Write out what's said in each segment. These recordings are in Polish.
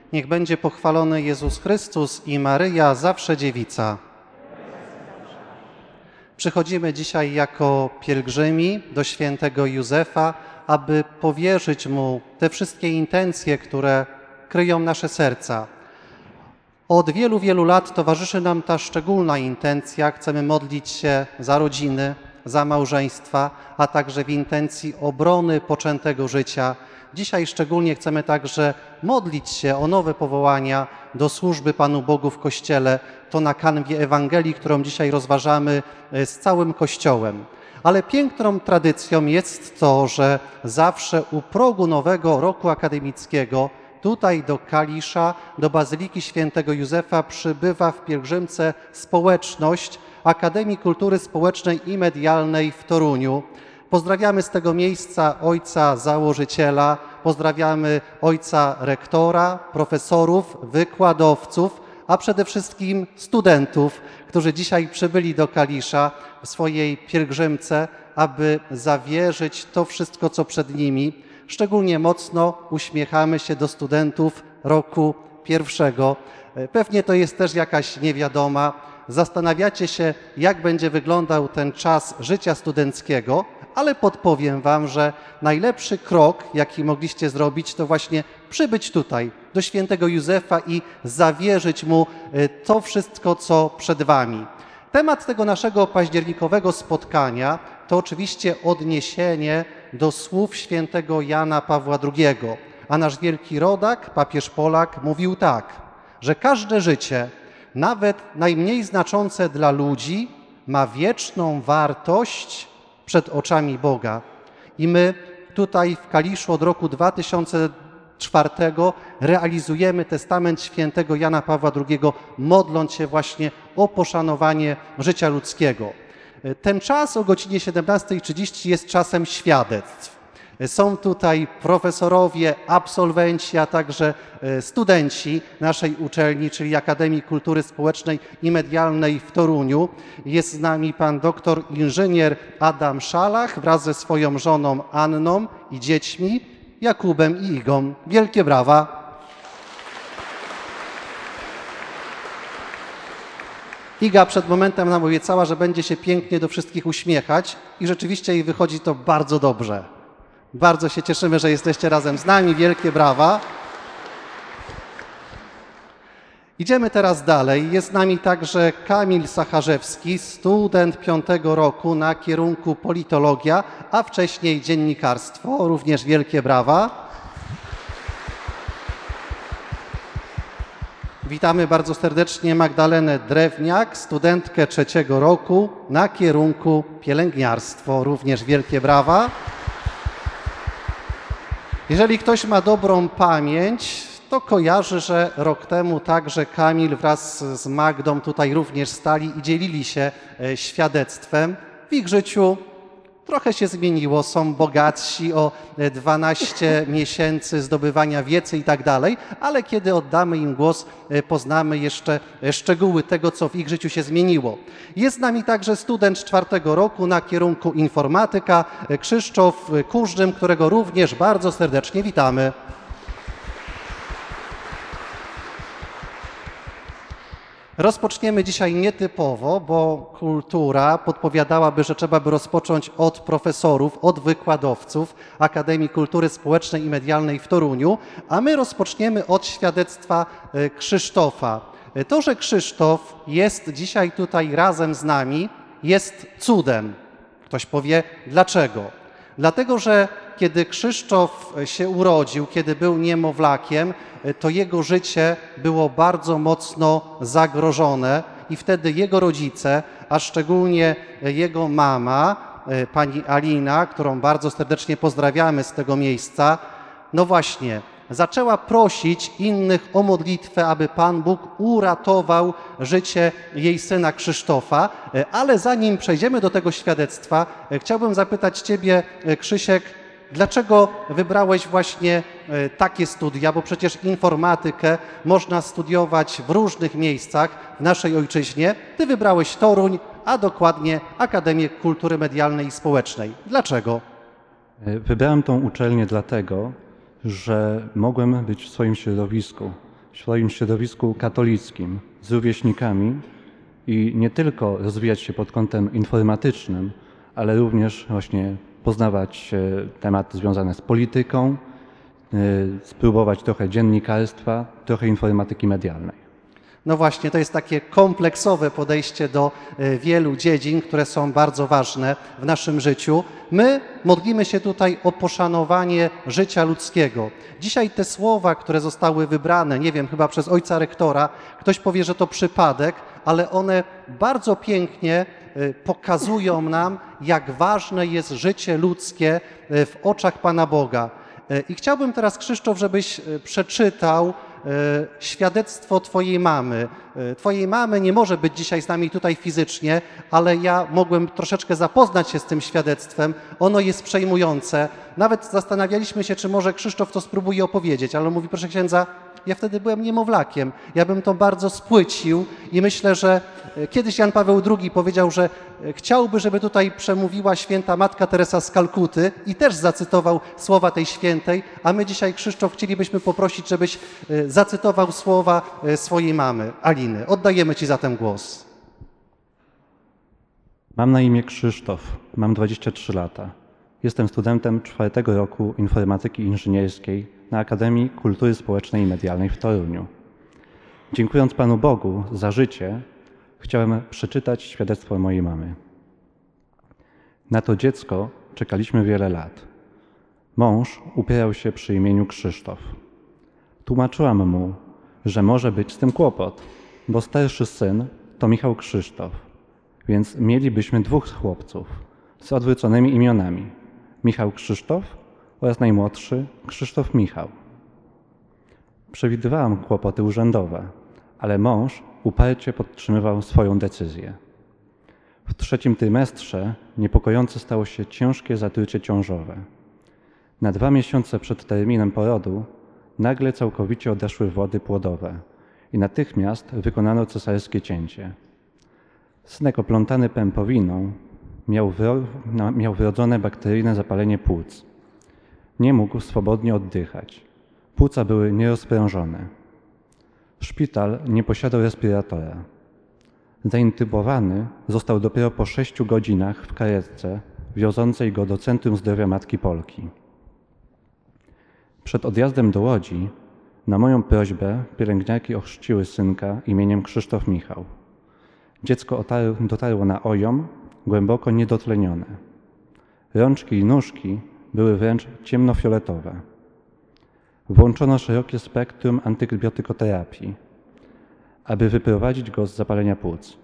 Niech będzie pochwalony Jezus Chrystus i Maryja, zawsze dziewica. Przychodzimy dzisiaj jako pielgrzymi do świętego Józefa, aby powierzyć Mu te wszystkie intencje, które kryją nasze serca. Od wielu, wielu lat towarzyszy nam ta szczególna intencja. Chcemy modlić się za rodziny, za małżeństwa, a także w intencji obrony poczętego życia. Dzisiaj szczególnie chcemy także modlić się o nowe powołania do służby Panu Bogu w Kościele. To na kanwie Ewangelii, którą dzisiaj rozważamy z całym Kościołem. Ale piękną tradycją jest to, że zawsze u progu nowego roku akademickiego tutaj do Kalisza, do Bazyliki Świętego Józefa przybywa w pielgrzymce społeczność Akademii Kultury Społecznej i Medialnej w Toruniu. Pozdrawiamy z tego miejsca ojca założyciela, pozdrawiamy ojca rektora, profesorów, wykładowców, a przede wszystkim studentów, którzy dzisiaj przybyli do Kalisza w swojej pielgrzymce, aby zawierzyć to wszystko, co przed nimi. Szczególnie mocno uśmiechamy się do studentów roku pierwszego. Pewnie to jest też jakaś niewiadoma. Zastanawiacie się, jak będzie wyglądał ten czas życia studenckiego, ale podpowiem Wam, że najlepszy krok, jaki mogliście zrobić, to właśnie przybyć tutaj, do świętego Józefa i zawierzyć Mu to wszystko, co przed Wami. Temat tego naszego październikowego spotkania to oczywiście odniesienie do słów świętego Jana Pawła II, a nasz wielki rodak, papież Polak, mówił tak, że każde życie, nawet najmniej znaczące dla ludzi, ma wieczną wartość przed oczami Boga. I my tutaj w Kaliszu od roku 2004 realizujemy testament świętego Jana Pawła II, modląc się właśnie o poszanowanie życia ludzkiego. Ten czas o godzinie 17:30 jest czasem świadectw. Są tutaj profesorowie, absolwenci, a także studenci naszej uczelni, czyli Akademii Kultury Społecznej i Medialnej w Toruniu. Jest z nami pan doktor inżynier Adam Szalach wraz ze swoją żoną Anną i dziećmi Jakubem i Igą. Wielkie brawa. Iga przed momentem nam obiecała, że będzie się pięknie do wszystkich uśmiechać i rzeczywiście jej wychodzi to bardzo dobrze. Bardzo się cieszymy, że jesteście razem z nami. Wielkie brawa. Idziemy teraz dalej. Jest z nami także Kamil Sacharzewski, student 5. roku na kierunku politologia, a wcześniej dziennikarstwo. Również wielkie brawa. Witamy bardzo serdecznie Magdalenę Drewniak, studentkę 3. roku na kierunku pielęgniarstwo. Również wielkie brawa. Jeżeli ktoś ma dobrą pamięć, to kojarzy, że rok temu także Kamil wraz z Magdą tutaj również stali i dzielili się świadectwem. W ich życiu trochę się zmieniło, są bogatsi o 12 miesięcy zdobywania wiedzy i tak dalej, ale kiedy oddamy im głos, poznamy jeszcze szczegóły tego, co w ich życiu się zmieniło. Jest z nami także student 4. roku na kierunku informatyka, Krzysztof Kurzym, którego również bardzo serdecznie witamy. Rozpoczniemy dzisiaj nietypowo, bo kultura podpowiadałaby, że trzeba by rozpocząć od profesorów, od wykładowców Akademii Kultury Społecznej i Medialnej w Toruniu, a my rozpoczniemy od świadectwa Krzysztofa. To, że Krzysztof jest dzisiaj tutaj razem z nami, jest cudem. Ktoś powie, dlaczego? Dlatego, że kiedy Krzysztof się urodził, kiedy był niemowlakiem, to jego życie było bardzo mocno zagrożone i wtedy jego rodzice, a szczególnie jego mama, pani Alina, którą bardzo serdecznie pozdrawiamy z tego miejsca, no właśnie, zaczęła prosić innych o modlitwę, aby Pan Bóg uratował życie jej syna Krzysztofa. Ale zanim przejdziemy do tego świadectwa, chciałbym zapytać Ciebie, Krzysiek, dlaczego wybrałeś właśnie takie studia, bo przecież informatykę można studiować w różnych miejscach w naszej ojczyźnie. Ty wybrałeś Toruń, a dokładnie Akademię Kultury Medialnej i Społecznej. Dlaczego? Wybrałem tą uczelnię dlatego, że mogłem być w swoim środowisku, w swoim środowisku katolickim z rówieśnikami i nie tylko rozwijać się pod kątem informatycznym, ale również właśnie poznawać tematy związane z polityką, spróbować trochę dziennikarstwa, trochę informatyki medialnej. No właśnie, to jest takie kompleksowe podejście do wielu dziedzin, które są bardzo ważne w naszym życiu. My modlimy się tutaj o poszanowanie życia ludzkiego. Dzisiaj te słowa, które zostały wybrane, nie wiem, chyba przez ojca rektora, ktoś powie, że to przypadek, ale one bardzo pięknie pokazują nam, jak ważne jest życie ludzkie w oczach Pana Boga. I chciałbym teraz, Krzysztof, żebyś przeczytał świadectwo Twojej mamy. Twojej mamy nie może być dzisiaj z nami tutaj fizycznie, ale ja mogłem troszeczkę zapoznać się z tym świadectwem. Ono jest przejmujące. Nawet zastanawialiśmy się, czy może Krzysztof to spróbuje opowiedzieć, ale on mówi, proszę księdza, ja wtedy byłem niemowlakiem. Ja bym to bardzo spłycił i myślę, że kiedyś Jan Paweł II powiedział, że chciałby, żeby tutaj przemówiła święta Matka Teresa z Kalkuty i też zacytował słowa tej świętej, a my dzisiaj, Krzysztof, chcielibyśmy poprosić, żebyś zacytował słowa swojej mamy, Aliny. Oddajemy Ci zatem głos. Mam na imię Krzysztof, mam 23 lata. Jestem studentem 4. roku informatyki inżynierskiej na Akademii Kultury Społecznej i Medialnej w Toruniu. Dziękując Panu Bogu za życie, chciałem przeczytać świadectwo mojej mamy. Na to dziecko czekaliśmy wiele lat. Mąż upierał się przy imieniu Krzysztof. Tłumaczyłam mu, że może być z tym kłopot, bo starszy syn to Michał Krzysztof, więc mielibyśmy 2 chłopców z odwróconymi imionami. Michał Krzysztof oraz najmłodszy Krzysztof Michał. Przewidywałam kłopoty urzędowe, ale mąż uparcie podtrzymywał swoją decyzję. W 3. trymestrze niepokojące stało się ciężkie zatrucie ciążowe. Na 2 miesiące przed terminem porodu nagle całkowicie odeszły wody płodowe i natychmiast wykonano cesarskie cięcie. Synek oplątany pępowiną miał wrodzone bakteryjne zapalenie płuc. Nie mógł swobodnie oddychać. Płuca były nierozprężone. Szpital nie posiadał respiratora. Zaintubowany został dopiero po 6 godzinach w karetce wiozącej go do Centrum Zdrowia Matki Polki. Przed odjazdem do Łodzi na moją prośbę pielęgniarki ochrzciły synka imieniem Krzysztof Michał. Dziecko dotarło na ojom, głęboko niedotlenione. Rączki i nóżki były wręcz ciemnofioletowe. Włączono szerokie spektrum antybiotykoterapii, aby wyprowadzić go z zapalenia płuc.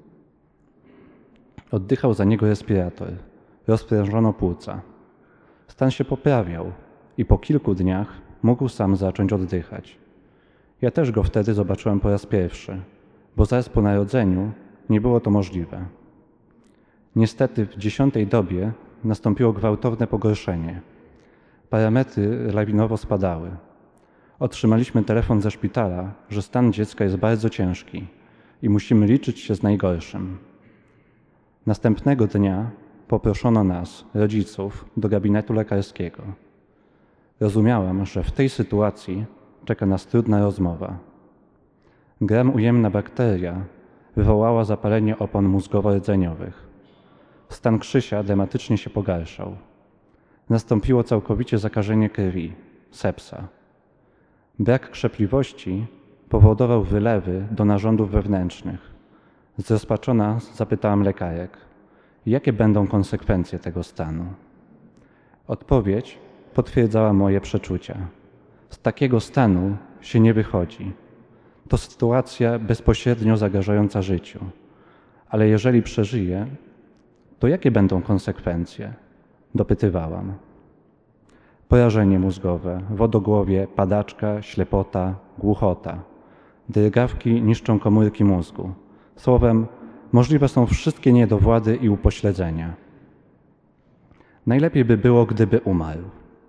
Oddychał za niego respirator. Rozprężono płuca. Stan się poprawiał i po kilku dniach mógł sam zacząć oddychać. Ja też go wtedy zobaczyłem po raz pierwszy, bo zaraz po narodzeniu nie było to możliwe. Niestety w 10. dobie nastąpiło gwałtowne pogorszenie. Parametry lawinowo spadały. Otrzymaliśmy telefon ze szpitala, że stan dziecka jest bardzo ciężki i musimy liczyć się z najgorszym. Następnego dnia poproszono nas, rodziców, do gabinetu lekarskiego. Rozumiałam, że w tej sytuacji czeka nas trudna rozmowa. Gram ujemna bakteria wywołała zapalenie opon mózgowo-rdzeniowych. Stan Krzysia dramatycznie się pogarszał. Nastąpiło całkowicie zakażenie krwi, sepsa. Brak krzepliwości powodował wylewy do narządów wewnętrznych. Zrozpaczona zapytałam lekarek, jakie będą konsekwencje tego stanu. Odpowiedź potwierdzała moje przeczucia. Z takiego stanu się nie wychodzi. To sytuacja bezpośrednio zagrażająca życiu. Ale jeżeli przeżyje, to jakie będą konsekwencje? Dopytywałam. Porażenie mózgowe, wodogłowie, padaczka, ślepota, głuchota. Drgawki niszczą komórki mózgu. Słowem, możliwe są wszystkie niedowłady i upośledzenia. Najlepiej by było, gdyby umarł.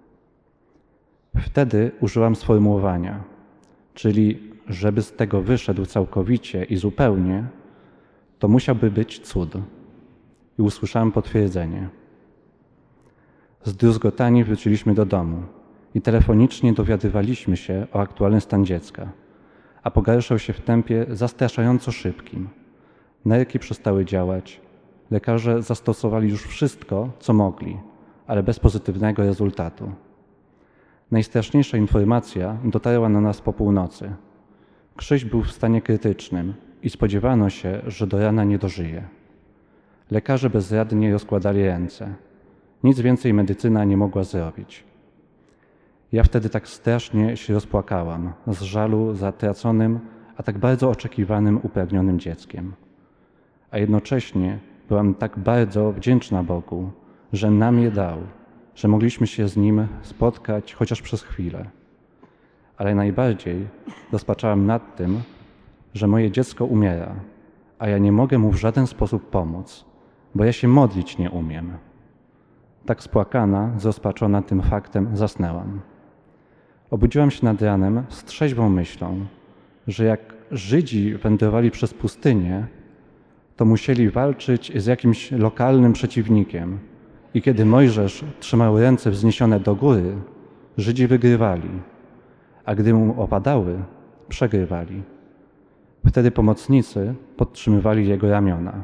Wtedy użyłam sformułowania, czyli żeby z tego wyszedł całkowicie i zupełnie, to musiałby być cud. I usłyszałem potwierdzenie. Zdruzgotani wróciliśmy do domu i telefonicznie dowiadywaliśmy się o aktualny stan dziecka. a pogarszał się w tempie zastraszająco szybkim. Nerki przestały działać. Lekarze zastosowali już wszystko, co mogli, ale bez pozytywnego rezultatu. Najstraszniejsza informacja dotarła na nas po północy. Krzyś był w stanie krytycznym i spodziewano się, że do rana nie dożyje. Lekarze bezradnie rozkładali ręce. Nic więcej medycyna nie mogła zrobić. Ja wtedy tak strasznie się rozpłakałam z żalu za traconym, a tak bardzo oczekiwanym, upragnionym dzieckiem. A jednocześnie byłam tak bardzo wdzięczna Bogu, że nam je dał, że mogliśmy się z Nim spotkać chociaż przez chwilę. Ale najbardziej rozpaczałam nad tym, że moje dziecko umiera, a ja nie mogę mu w żaden sposób pomóc, bo ja się modlić nie umiem. Tak spłakana, zrozpaczona tym faktem zasnęłam. Obudziłam się nad ranem z trzeźwą myślą, że jak Żydzi wędrowali przez pustynię, to musieli walczyć z jakimś lokalnym przeciwnikiem i kiedy Mojżesz trzymał ręce wzniesione do góry, Żydzi wygrywali, a gdy mu opadały, przegrywali. Wtedy pomocnicy podtrzymywali jego ramiona.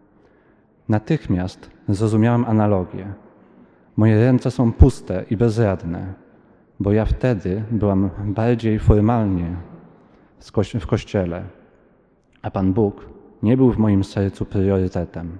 Natychmiast zrozumiałam analogię. Moje ręce są puste i bezradne, bo ja wtedy byłam bardziej formalnie w kościele, a Pan Bóg nie był w moim sercu priorytetem.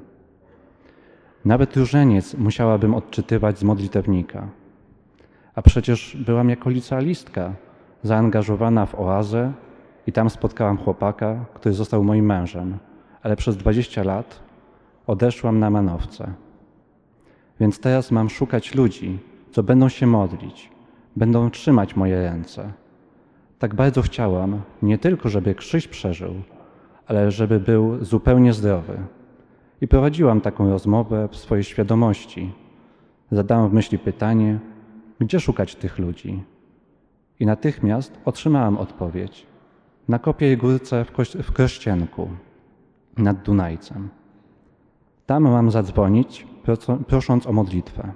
Nawet różeniec musiałabym odczytywać z modlitewnika. A przecież byłam jako licealistka zaangażowana w oazę i tam spotkałam chłopaka, który został moim mężem, ale przez 20 lat odeszłam na manowce. Więc teraz mam szukać ludzi, co będą się modlić, będą trzymać moje ręce. Tak bardzo chciałam, nie tylko żeby Krzyś przeżył, ale żeby był zupełnie zdrowy. I prowadziłam taką rozmowę w swojej świadomości. Zadałam w myśli pytanie, gdzie szukać tych ludzi? I natychmiast otrzymałam odpowiedź. Na Kopiej Górce w Krościenku, nad Dunajcem. Tam mam zadzwonić, prosząc o modlitwę.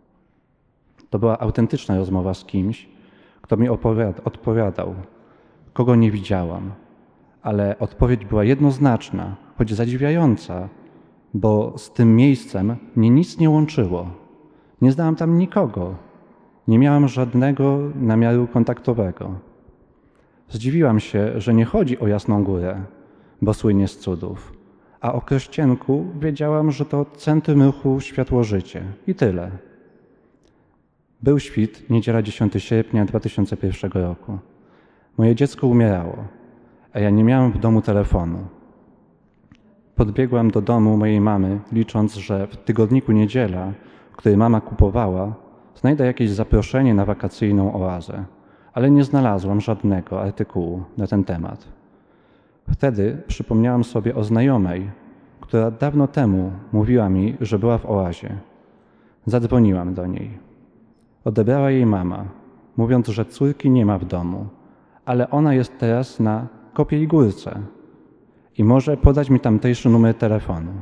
To była autentyczna rozmowa z kimś, kto mi odpowiadał, kogo nie widziałam. Ale odpowiedź była jednoznaczna, choć zadziwiająca, bo z tym miejscem mnie nic nie łączyło. Nie znałam tam nikogo. Nie miałam żadnego namiaru kontaktowego. Zdziwiłam się, że nie chodzi o Jasną Górę, bo słynie z cudów, a o Krościenku wiedziałam, że to centrum ruchu Światło-Życie i tyle. Był świt, niedziela 10 sierpnia 2001 roku. Moje dziecko umierało, a ja nie miałam w domu telefonu. Podbiegłam do domu mojej mamy, licząc, że w tygodniku Niedziela, który mama kupowała, znajdę jakieś zaproszenie na wakacyjną oazę, ale nie znalazłam żadnego artykułu na ten temat. Wtedy przypomniałam sobie o znajomej, która dawno temu mówiła mi, że była w oazie. Zadzwoniłam do niej. Odebrała jej mama, mówiąc, że córki nie ma w domu, ale ona jest teraz na Kopiej Górce i może podać mi tamtejszy numer telefonu.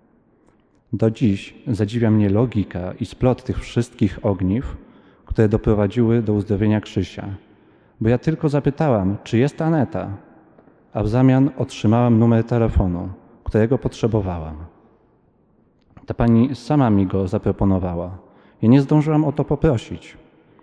Do dziś zadziwia mnie logika i splot tych wszystkich ogniw, które doprowadziły do uzdrowienia Krzysia, bo ja tylko zapytałam, czy jest Aneta, a w zamian otrzymałam numer telefonu, którego potrzebowałam. Ta pani sama mi go zaproponowała. Ja nie zdążyłam o to poprosić.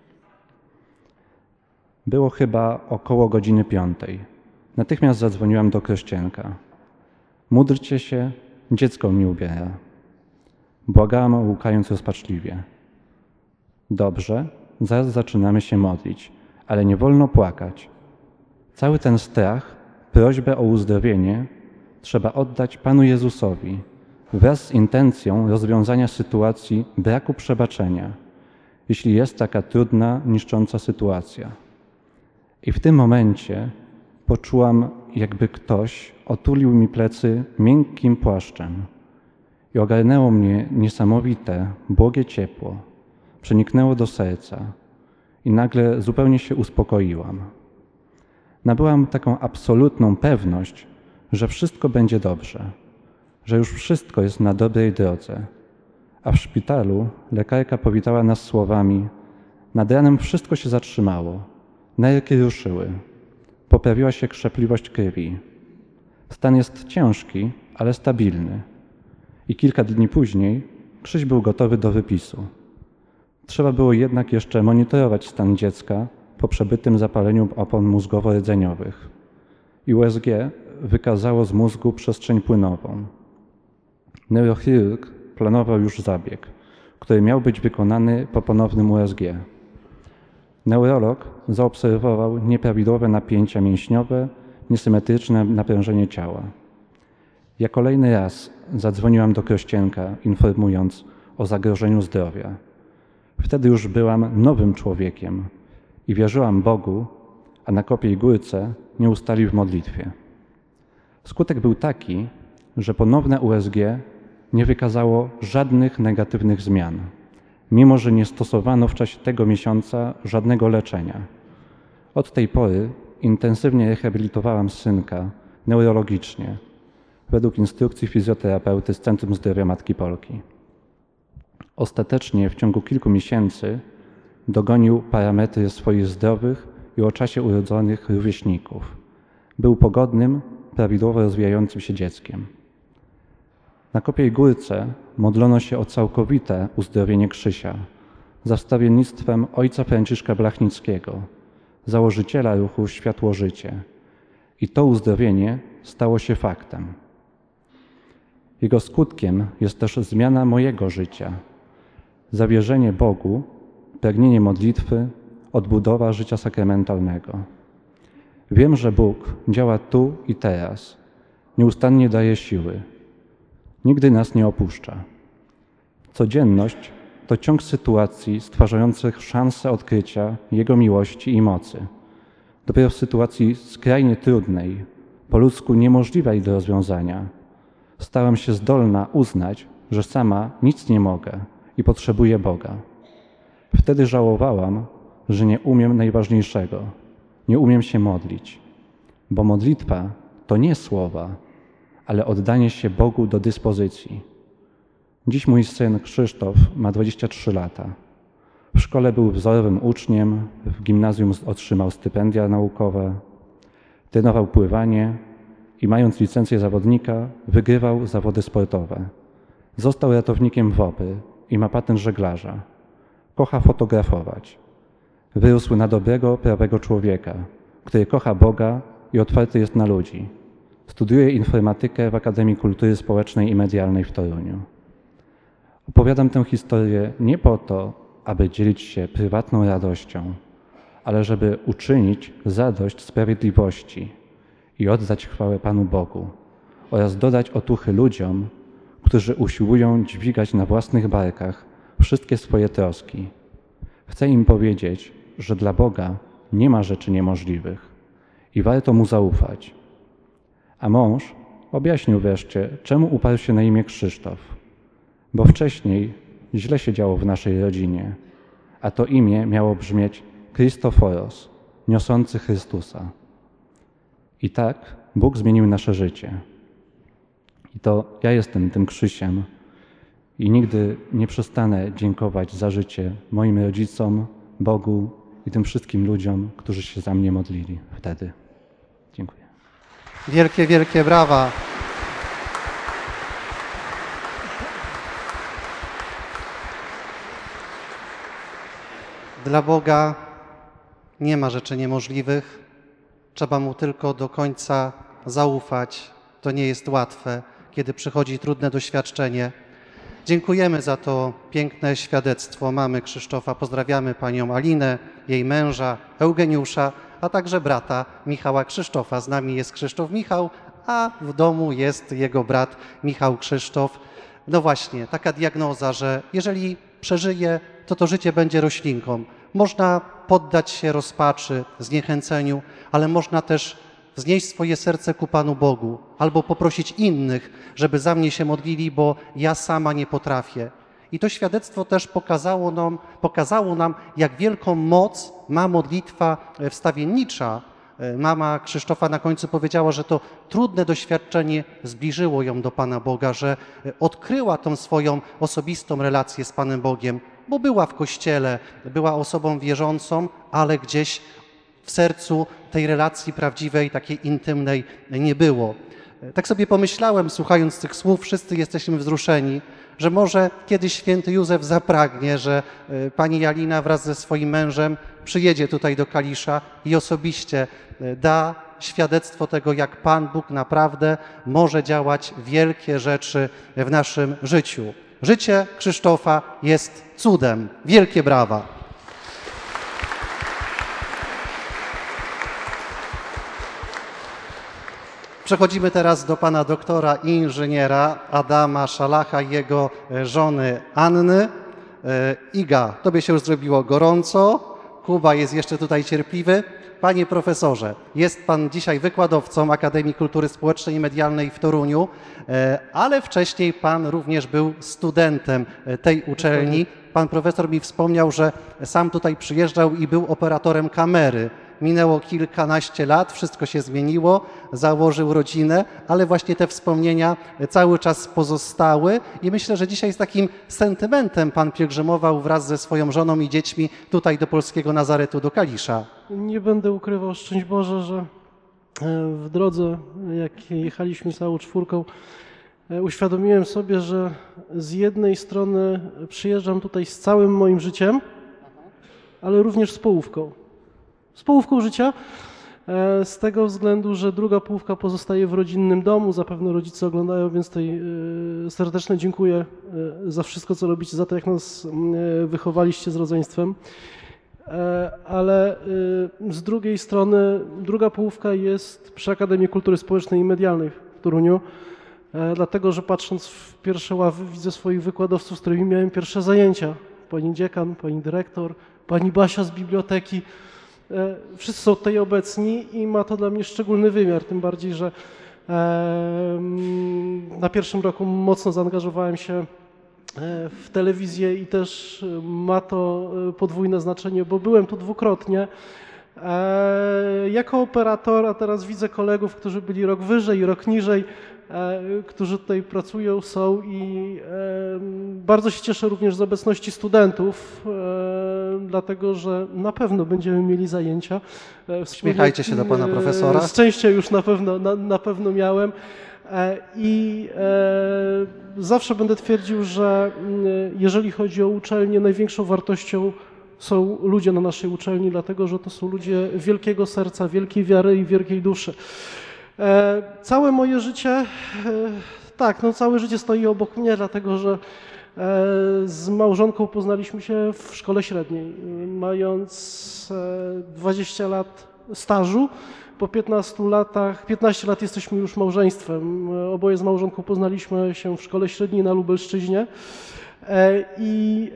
Było chyba około godziny 5. Natychmiast zadzwoniłam do Krościenka. Módlcie się, dziecko mi ubiera. Błagałam, łukając rozpaczliwie. Dobrze, zaraz zaczynamy się modlić, ale nie wolno płakać. Cały ten strach, prośbę o uzdrowienie trzeba oddać Panu Jezusowi wraz z intencją rozwiązania sytuacji braku przebaczenia, jeśli jest taka trudna, niszcząca sytuacja. I w tym momencie poczułam, jakby ktoś otulił mi plecy miękkim płaszczem i ogarnęło mnie niesamowite, błogie ciepło. Przeniknęło do serca i nagle zupełnie się uspokoiłam. Nabyłam taką absolutną pewność, że wszystko będzie dobrze, że już wszystko jest na dobrej drodze. A w szpitalu lekarka powitała nas słowami: nad ranem wszystko się zatrzymało, nerki ruszyły. Poprawiła się krzepliwość krwi. Stan jest ciężki, ale stabilny. I kilka dni później Krzyś był gotowy do wypisu. Trzeba było jednak jeszcze monitorować stan dziecka po przebytym zapaleniu opon mózgowo-rdzeniowych. I USG wykazało z mózgu przestrzeń płynową. Neurochirurg planował już zabieg, który miał być wykonany po ponownym USG. Neurolog zaobserwował nieprawidłowe napięcia mięśniowe, niesymetryczne naprężenie ciała. Ja kolejny raz zadzwoniłam do Krościenka, informując o zagrożeniu zdrowia. Wtedy już byłam nowym człowiekiem i wierzyłam Bogu, a na Kopiej Górce nie ustali w modlitwie. Skutek był taki, że ponowne USG nie wykazało żadnych negatywnych zmian, mimo że nie stosowano w czasie tego miesiąca żadnego leczenia. Od tej pory intensywnie rehabilitowałam synka neurologicznie, według instrukcji fizjoterapeuty z Centrum Zdrowia Matki Polki. Ostatecznie w ciągu kilku miesięcy dogonił parametry swoich zdrowych i o czasie urodzonych rówieśników. Był pogodnym, prawidłowo rozwijającym się dzieckiem. Na Kopiej Górce modlono się o całkowite uzdrowienie Krzysia za wstawiennictwem ojca Franciszka Blachnickiego, założyciela ruchu Światło-Życie. I to uzdrowienie stało się faktem. Jego skutkiem jest też zmiana mojego życia, zawierzenie Bogu, pragnienie modlitwy, odbudowa życia sakramentalnego. Wiem, że Bóg działa tu i teraz, nieustannie daje siły. Nigdy nas nie opuszcza. Codzienność to ciąg sytuacji stwarzających szansę odkrycia Jego miłości i mocy. Dopiero w sytuacji skrajnie trudnej, po ludzku niemożliwej do rozwiązania, stałam się zdolna uznać, że sama nic nie mogę i potrzebuję Boga. Wtedy żałowałam, że nie umiem najważniejszego, nie umiem się modlić, bo modlitwa to nie słowa, ale oddanie się Bogu do dyspozycji. Dziś mój syn Krzysztof ma 23 lata. W szkole był wzorowym uczniem, w gimnazjum otrzymał stypendia naukowe, trenował pływanie i mając licencję zawodnika, wygrywał zawody sportowe. Został ratownikiem WOPR i ma patent żeglarza. Kocha fotografować. Wyrósł na dobrego, prawego człowieka, który kocha Boga i otwarty jest na ludzi. Studiuje informatykę w Akademii Kultury Społecznej i Medialnej w Toruniu. Opowiadam tę historię nie po to, aby dzielić się prywatną radością, ale żeby uczynić zadość sprawiedliwości i oddać chwałę Panu Bogu oraz dodać otuchy ludziom, którzy usiłują dźwigać na własnych barkach wszystkie swoje troski. Chcę im powiedzieć, że dla Boga nie ma rzeczy niemożliwych i warto Mu zaufać. A mąż objaśnił wreszcie, czemu uparł się na imię Krzysztof, bo wcześniej źle się działo w naszej rodzinie, a to imię miało brzmieć Christoforos, niosący Chrystusa. I tak Bóg zmienił nasze życie. I to ja jestem tym Krzysiem i nigdy nie przestanę dziękować za życie moim rodzicom, Bogu i tym wszystkim ludziom, którzy się za mnie modlili wtedy. Dziękuję. Wielkie, wielkie brawa. Dla Boga nie ma rzeczy niemożliwych. Trzeba Mu tylko do końca zaufać. To nie jest łatwe, kiedy przychodzi trudne doświadczenie. Dziękujemy za to piękne świadectwo mamy Krzysztofa. Pozdrawiamy panią Alinę, jej męża Eugeniusza, a także brata Michała Krzysztofa. Z nami jest Krzysztof Michał, a w domu jest jego brat Michał Krzysztof. No właśnie, taka diagnoza, że jeżeli przeżyje, to życie będzie roślinką. Można poddać się rozpaczy, zniechęceniu, ale można też wznieść swoje serce ku Panu Bogu albo poprosić innych, żeby za mnie się modlili, bo ja sama nie potrafię. I to świadectwo też pokazało nam, jak wielką moc ma modlitwa wstawiennicza. Mama Krzysztofa na końcu powiedziała, że to trudne doświadczenie zbliżyło ją do Pana Boga, że odkryła tą swoją osobistą relację z Panem Bogiem, bo była w kościele, była osobą wierzącą, ale gdzieś w sercu tej relacji prawdziwej, takiej intymnej nie było. Tak sobie pomyślałem, słuchając tych słów, wszyscy jesteśmy wzruszeni, że może kiedyś święty Józef zapragnie, że pani Jalina wraz ze swoim mężem przyjedzie tutaj do Kalisza i osobiście da świadectwo tego, jak Pan Bóg naprawdę może działać wielkie rzeczy w naszym życiu. Życie Krzysztofa jest cudem. Wielkie brawa. Przechodzimy teraz do pana doktora inżyniera Adama Szalacha i jego żony Anny. Iga, tobie się już zrobiło gorąco, Kuba jest jeszcze tutaj cierpliwy. Panie profesorze, jest pan dzisiaj wykładowcą Akademii Kultury Społecznej i Medialnej w Toruniu, ale wcześniej pan również był studentem tej uczelni. Pan profesor mi wspomniał, że sam tutaj przyjeżdżał i był operatorem kamery. Minęło kilkanaście lat, wszystko się zmieniło, założył rodzinę, ale właśnie te wspomnienia cały czas pozostały i myślę, że dzisiaj z takim sentymentem pan pielgrzymował wraz ze swoją żoną i dziećmi tutaj do polskiego Nazaretu, do Kalisza. Nie będę ukrywał, szczęść Boże, że w drodze, jak jechaliśmy całą czwórką, uświadomiłem sobie, że z jednej strony przyjeżdżam tutaj z całym moim życiem, ale również z połówką. Z połówką życia, z tego względu, że druga połówka pozostaje w rodzinnym domu. Zapewne rodzice oglądają, więc tutaj serdeczne dziękuję za wszystko, co robicie, za to, jak nas wychowaliście z rodzeństwem. Ale z drugiej strony druga połówka jest przy Akademii Kultury Społecznej i Medialnej w Toruniu, dlatego że patrząc w pierwsze ławy widzę swoich wykładowców, z którymi miałem pierwsze zajęcia. Pani dziekan, pani dyrektor, pani Basia z biblioteki. Wszyscy są tutaj obecni i ma to dla mnie szczególny wymiar, tym bardziej, że na pierwszym roku mocno zaangażowałem się w telewizję i też ma to podwójne znaczenie, bo byłem tu dwukrotnie jako operator, a teraz widzę kolegów, którzy byli rok wyżej i rok niżej, którzy tutaj pracują, są i bardzo się cieszę również z obecności studentów, dlatego że na pewno będziemy mieli zajęcia. Uśmiechajcie się do pana profesora. Szczęście już na pewno miałem i zawsze będę twierdził, że jeżeli chodzi o uczelnię, największą wartością są ludzie na naszej uczelni, dlatego że to są ludzie wielkiego serca, wielkiej wiary i wielkiej duszy. Całe moje życie, tak, no całe życie stoi obok mnie, dlatego że z małżonką poznaliśmy się w szkole średniej, mając 20 lat stażu. Po 15 latach, 15 lat jesteśmy już małżeństwem. Oboje z małżonką poznaliśmy się w szkole średniej na Lubelszczyźnie. I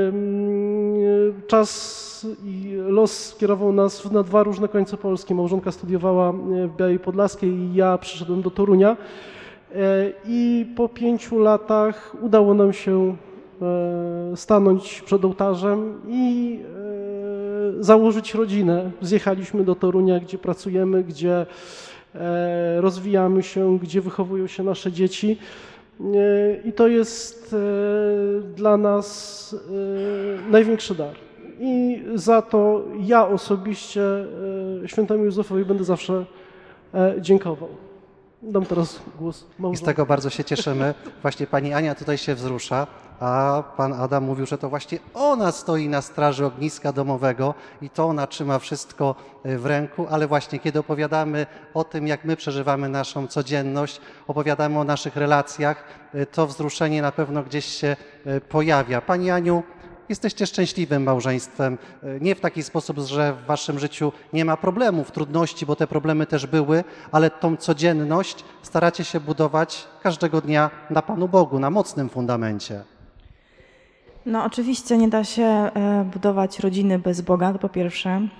czas i los skierował nas na dwa różne końce Polski. Małżonka studiowała w Białej Podlaskiej i ja przyszedłem do Torunia. I po 5 latach udało nam się stanąć przed ołtarzem i założyć rodzinę. Zjechaliśmy do Torunia, gdzie pracujemy, gdzie rozwijamy się, gdzie wychowują się nasze dzieci. I to jest dla nas największy dar. I za to ja osobiście świętemu Józefowi będę zawsze dziękował. Dam teraz głos małżonce. I z tego bardzo się cieszymy. Właśnie pani Ania tutaj się wzrusza, a pan Adam mówił, że to właśnie ona stoi na straży ogniska domowego i to ona trzyma wszystko w ręku, ale właśnie kiedy opowiadamy o tym, jak my przeżywamy naszą codzienność, opowiadamy o naszych relacjach, to wzruszenie na pewno gdzieś się pojawia. Pani Aniu, jesteście szczęśliwym małżeństwem. Nie w taki sposób, że w waszym życiu nie ma problemów, trudności, bo te problemy też były, ale tą codzienność staracie się budować każdego dnia na Panu Bogu, na mocnym fundamencie. No oczywiście nie da się budować rodziny bez Boga, to po pierwsze.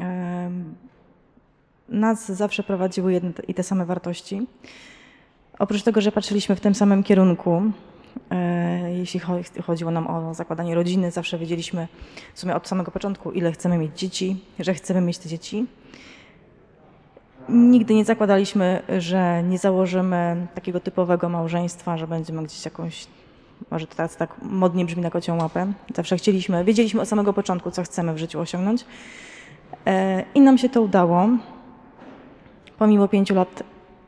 Nas zawsze prowadziły jedne i te same wartości. Oprócz tego, że patrzyliśmy w tym samym kierunku, jeśli chodziło nam o zakładanie rodziny, zawsze wiedzieliśmy w sumie od samego początku, ile chcemy mieć dzieci, że chcemy mieć te dzieci. Nigdy nie zakładaliśmy, że nie założymy takiego typowego małżeństwa, że będziemy gdzieś jakąś, może to teraz tak modnie brzmi, na kocią łapę. Zawsze wiedzieliśmy od samego początku, co chcemy w życiu osiągnąć. I nam się to udało, pomimo 5 lat,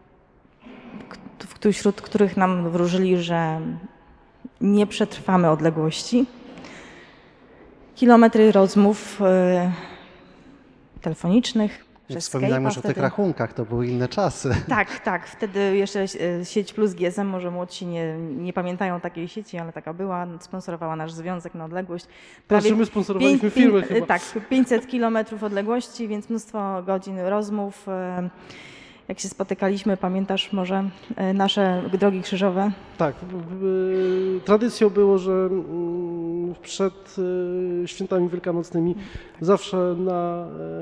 wśród których nam wróżyli, że nie przetrwamy odległości. Kilometry rozmów telefonicznych. Nie Przez wspominajmy Skype'a już o tych wtedy. rachunkach, to były inne czasy. Tak. Wtedy jeszcze sieć Plus GSM, może młodsi nie pamiętają takiej sieci, ale taka była, sponsorowała nasz związek na odległość. Znaczy my sponsorowaliśmy firmę chyba. Tak, 500 kilometrów odległości, więc mnóstwo godzin rozmów. Jak się spotykaliśmy, pamiętasz może nasze drogi krzyżowe? Tak, tradycją było, że przed świętami wielkanocnymi zawsze na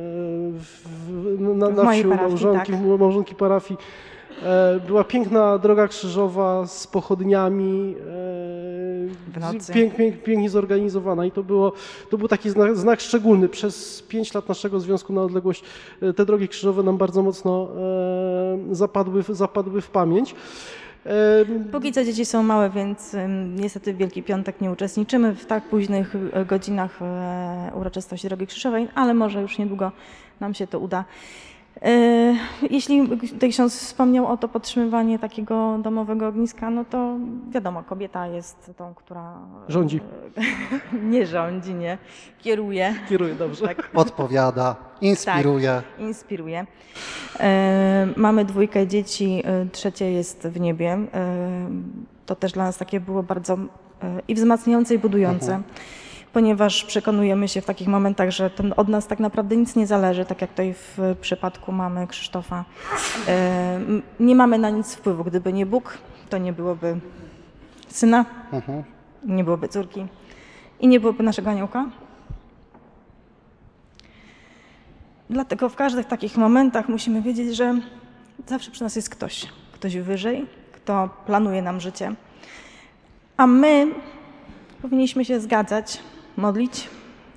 mojej wsi u parafii, małżonki parafii była piękna droga krzyżowa z pochodniami, W nocy. pięknie zorganizowana i to był taki znak szczególny. Przez 5 lat naszego związku na odległość te drogi krzyżowe nam bardzo mocno zapadły w pamięć. Póki co dzieci są małe, więc niestety w Wielki Piątek nie uczestniczymy w tak późnych godzinach uroczystości Drogi Krzyżowej, ale może już niedługo nam się to uda. Jeśli tutaj ksiądz wspomniał o to podtrzymywanie takiego domowego ogniska, no to wiadomo, kobieta jest tą, która... Rządzi. Nie rządzi, nie. Kieruje. Kieruje, dobrze. Tak. Podpowiada, inspiruje. Tak, inspiruje. Mamy 2 dzieci, 3 jest w niebie. To też dla nas takie było bardzo i wzmacniające, i budujące. Ponieważ przekonujemy się w takich momentach, że od nas tak naprawdę nic nie zależy, tak jak tutaj w przypadku mamy Krzysztofa. Nie mamy na nic wpływu. Gdyby nie Bóg, to nie byłoby syna, nie byłoby córki i nie byłoby naszego aniołka. Dlatego w każdych takich momentach musimy wiedzieć, że zawsze przy nas jest ktoś wyżej, kto planuje nam życie. A my powinniśmy się zgadzać, modlić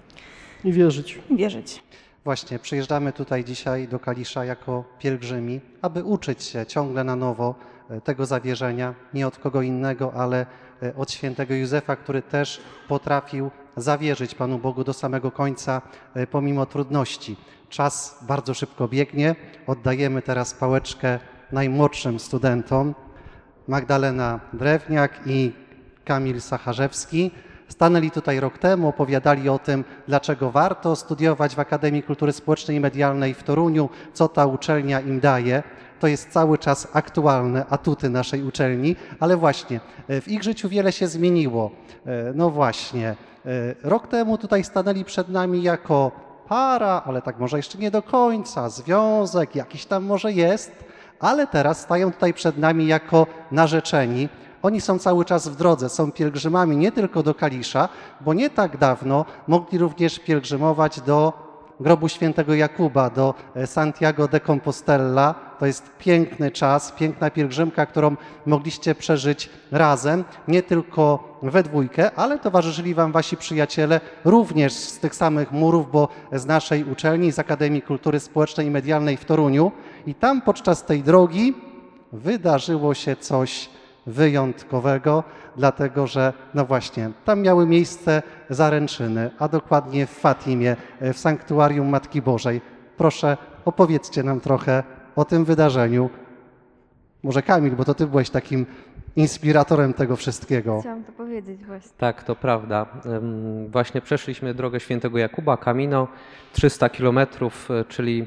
I wierzyć. i wierzyć. Właśnie, przyjeżdżamy tutaj dzisiaj do Kalisza jako pielgrzymi, aby uczyć się ciągle na nowo tego zawierzenia, nie od kogo innego, ale od świętego Józefa, który też potrafił zawierzyć Panu Bogu do samego końca, pomimo trudności. Czas bardzo szybko biegnie. Oddajemy teraz pałeczkę najmłodszym studentom. Magdalena Drewniak i Kamil Sacharzewski. Stanęli tutaj rok temu, opowiadali o tym, dlaczego warto studiować w Akademii Kultury Społecznej i Medialnej w Toruniu, co ta uczelnia im daje. To jest cały czas aktualne atuty naszej uczelni, ale właśnie w ich życiu wiele się zmieniło. No właśnie, rok temu tutaj stanęli przed nami jako para, ale tak może jeszcze nie do końca, związek jakiś tam może jest, ale teraz stają tutaj przed nami jako narzeczeni. Oni są cały czas w drodze, są pielgrzymami nie tylko do Kalisza, bo nie tak dawno mogli również pielgrzymować do grobu świętego Jakuba, do Santiago de Compostela. To jest piękny czas, piękna pielgrzymka, którą mogliście przeżyć razem, nie tylko we dwójkę, ale towarzyszyli wam wasi przyjaciele również z tych samych murów, bo z naszej uczelni, z Akademii Kultury Społecznej i Medialnej w Toruniu. I tam podczas tej drogi wydarzyło się coś wyjątkowego, dlatego że, no właśnie, tam miały miejsce zaręczyny, a dokładnie w Fatimie, w Sanktuarium Matki Bożej. Proszę, opowiedzcie nam trochę o tym wydarzeniu. Może Kamil, bo to ty byłeś takim inspiratorem tego wszystkiego. Chciałam to powiedzieć właśnie. Tak, to prawda. Właśnie przeszliśmy drogę świętego Jakuba, Camino, 300 kilometrów, czyli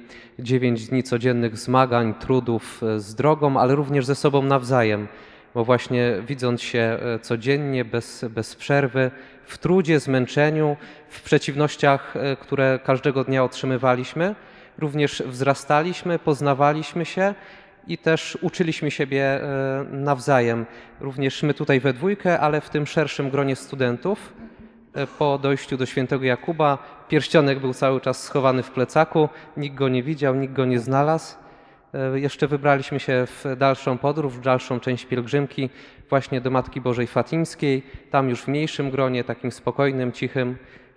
9 dni codziennych zmagań, trudów z drogą, ale również ze sobą nawzajem. Bo właśnie widząc się codziennie, bez przerwy, w trudzie, zmęczeniu, w przeciwnościach, które każdego dnia otrzymywaliśmy, również wzrastaliśmy, poznawaliśmy się i też uczyliśmy siebie nawzajem. Również my tutaj we dwójkę, ale w tym szerszym gronie studentów. Po dojściu do świętego Jakuba pierścionek był cały czas schowany w plecaku, nikt go nie widział, nikt go nie znalazł. Jeszcze wybraliśmy się w dalszą podróż, w dalszą część pielgrzymki, właśnie do Matki Bożej Fatimskiej. Tam już w mniejszym gronie, takim spokojnym, cichym,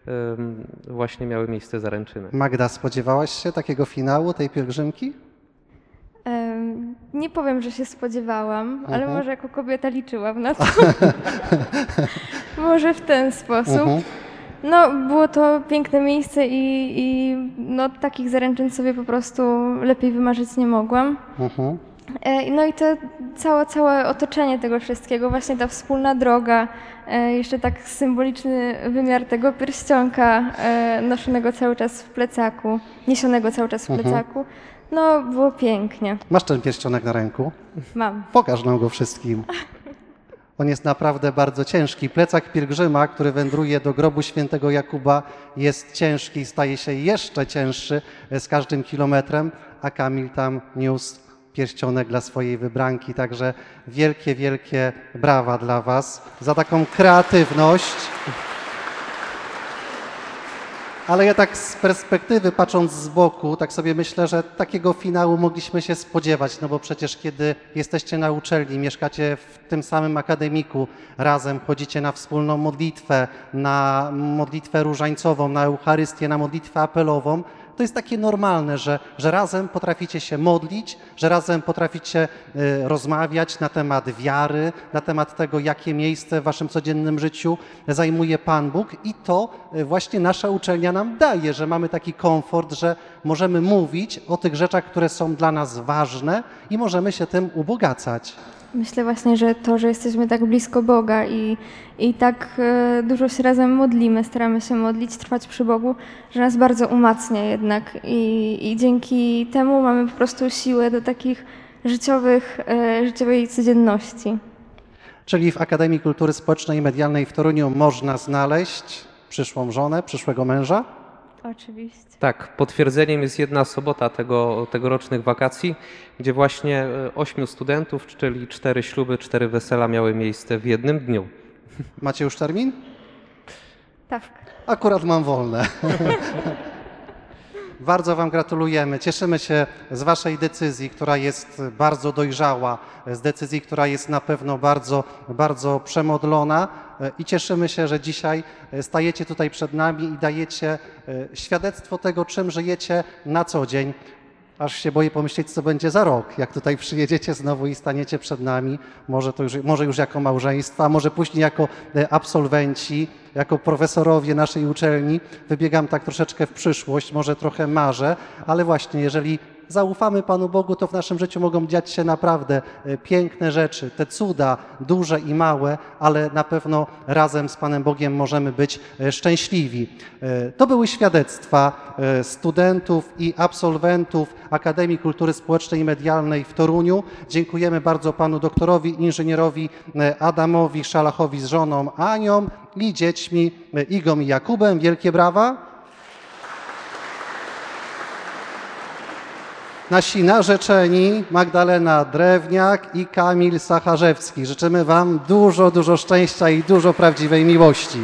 właśnie miały miejsce zaręczyny. Magda, spodziewałaś się takiego finału tej pielgrzymki? Nie powiem, że się spodziewałam, ale może jako kobieta liczyłam na to. Może w ten sposób. No, było to piękne miejsce i no, takich zaręczyn sobie po prostu lepiej wymarzyć nie mogłam. No i to całe otoczenie tego wszystkiego, właśnie ta wspólna droga, jeszcze tak symboliczny wymiar tego pierścionka noszonego cały czas w plecaku, niesionego cały czas w plecaku. No, było pięknie. Masz ten pierścionek na ręku? Mam. Pokaż nam go wszystkim. On jest naprawdę bardzo ciężki. Plecak pielgrzyma, który wędruje do grobu świętego Jakuba, jest ciężki i staje się jeszcze cięższy z każdym kilometrem, a Kamil tam niósł pierścionek dla swojej wybranki. Także wielkie, wielkie brawa dla Was za taką kreatywność. Ale ja tak z perspektywy, patrząc z boku, tak sobie myślę, że takiego finału mogliśmy się spodziewać, no bo przecież kiedy jesteście na uczelni, mieszkacie w tym samym akademiku, razem chodzicie na wspólną modlitwę, na modlitwę różańcową, na Eucharystię, na modlitwę apelową, to jest takie normalne, że razem potraficie się modlić, że razem potraficie rozmawiać na temat wiary, na temat tego, jakie miejsce w waszym codziennym życiu zajmuje Pan Bóg i to właśnie nasza uczelnia nam daje, że mamy taki komfort, że możemy mówić o tych rzeczach, które są dla nas ważne i możemy się tym ubogacać. Myślę właśnie, że to, że jesteśmy tak blisko Boga i tak dużo się razem modlimy, staramy się modlić, trwać przy Bogu, że nas bardzo umacnia jednak i dzięki temu mamy po prostu siłę do takich życiowej codzienności. Czyli w Akademii Kultury Społecznej i Medialnej w Toruniu można znaleźć przyszłą żonę, przyszłego męża? Oczywiście. Tak, potwierdzeniem jest jedna sobota tegorocznych wakacji, gdzie właśnie 8 studentów, czyli 4 śluby, 4 wesela miały miejsce w jednym dniu. Macie już termin? Tak. Akurat mam wolne. Bardzo Wam gratulujemy. Cieszymy się z Waszej decyzji, która jest bardzo dojrzała, z decyzji, która jest na pewno bardzo, bardzo przemodlona i cieszymy się, że dzisiaj stajecie tutaj przed nami i dajecie świadectwo tego, czym żyjecie na co dzień. Aż się boję pomyśleć, co będzie za rok, jak tutaj przyjedziecie znowu i staniecie przed nami, może już jako małżeństwo, a może później jako absolwenci, jako profesorowie naszej uczelni. Wybiegam tak troszeczkę w przyszłość, może trochę marzę, ale właśnie jeżeli zaufamy Panu Bogu, to w naszym życiu mogą dziać się naprawdę piękne rzeczy, te cuda, duże i małe, ale na pewno razem z Panem Bogiem możemy być szczęśliwi. To były świadectwa studentów i absolwentów Akademii Kultury Społecznej i Medialnej w Toruniu. Dziękujemy bardzo Panu doktorowi, inżynierowi Adamowi Szalachowi z żoną Anią i dziećmi Igą i Jakubem. Wielkie brawa. Nasi narzeczeni Magdalena Drewniak i Kamil Sacharzewski. Życzymy Wam dużo, dużo szczęścia i dużo prawdziwej miłości.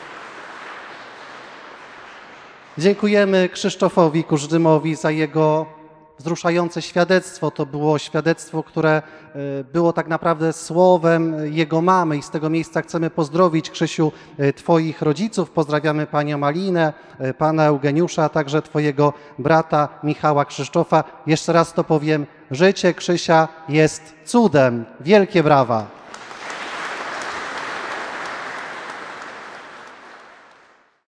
Dziękujemy Krzysztofowi Kurzdymowi za jego wzruszające świadectwo. To było świadectwo, które było tak naprawdę słowem jego mamy i z tego miejsca chcemy pozdrowić, Krzysiu, Twoich rodziców. Pozdrawiamy Panią Alinę, Pana Eugeniusza, a także Twojego brata Michała Krzysztofa. Jeszcze raz to powiem, życie Krzysia jest cudem. Wielkie brawa.